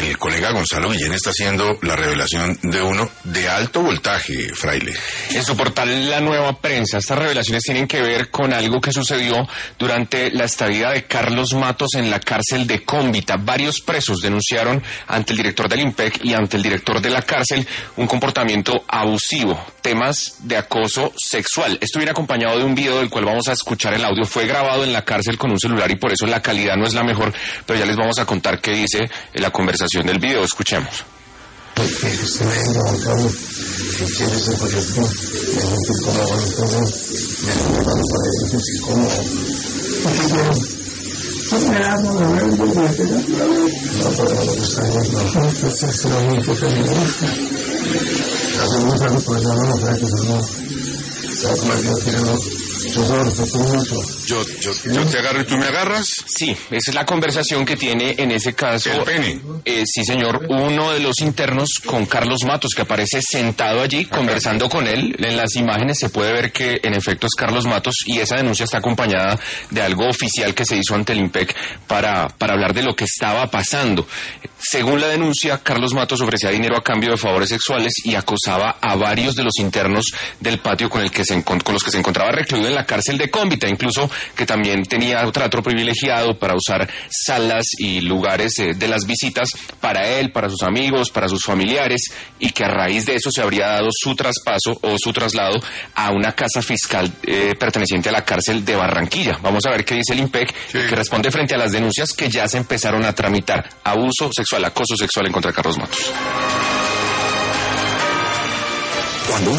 el colega Gonzalo Guillén está haciendo la revelación de uno de alto voltaje, Fraile. En su portal La Nueva Prensa, estas revelaciones tienen que ver con algo que sucedió durante la estadía de Carlos Matos en la cárcel de Cómbita. Varios presos denunciaron ante el director del IMPEC y ante el director de la cárcel un comportamiento abusivo, temas de acoso sexual. Esto viene acompañado de un video del cual vamos a escuchar el audio. Fue grabado en la cárcel con un celular y por eso la calidad no es la mejor, pero ya les vamos a contar qué dice la conversación del video. Escuchemos. Yo te agarro y tú me agarras. Sí, esa es la conversación que tiene en ese caso. ¿El pene? Sí, señor, uno de los internos con Carlos Matos, que aparece sentado allí conversando con él. En las imágenes se puede ver que en efecto es Carlos Matos y esa denuncia está acompañada de algo oficial que se hizo ante el IMPEC para hablar de lo que estaba pasando. Según la denuncia, Carlos Matos ofrecía dinero a cambio de favores sexuales y acosaba a varios de los internos del patio con los que se encontraba recluido en la cárcel de Cómbita, incluso que también tenía trato privilegiado para usar salas y lugares de las visitas para él, para sus amigos, para sus familiares, y que a raíz de eso se habría dado su traspaso o su traslado a una casa fiscal perteneciente a la cárcel de Barranquilla. Vamos a ver qué dice el IMPEC, que responde frente a las denuncias que ya se empezaron a tramitar. Abuso sexual, acoso sexual en contra de Carlos Matos. Cuando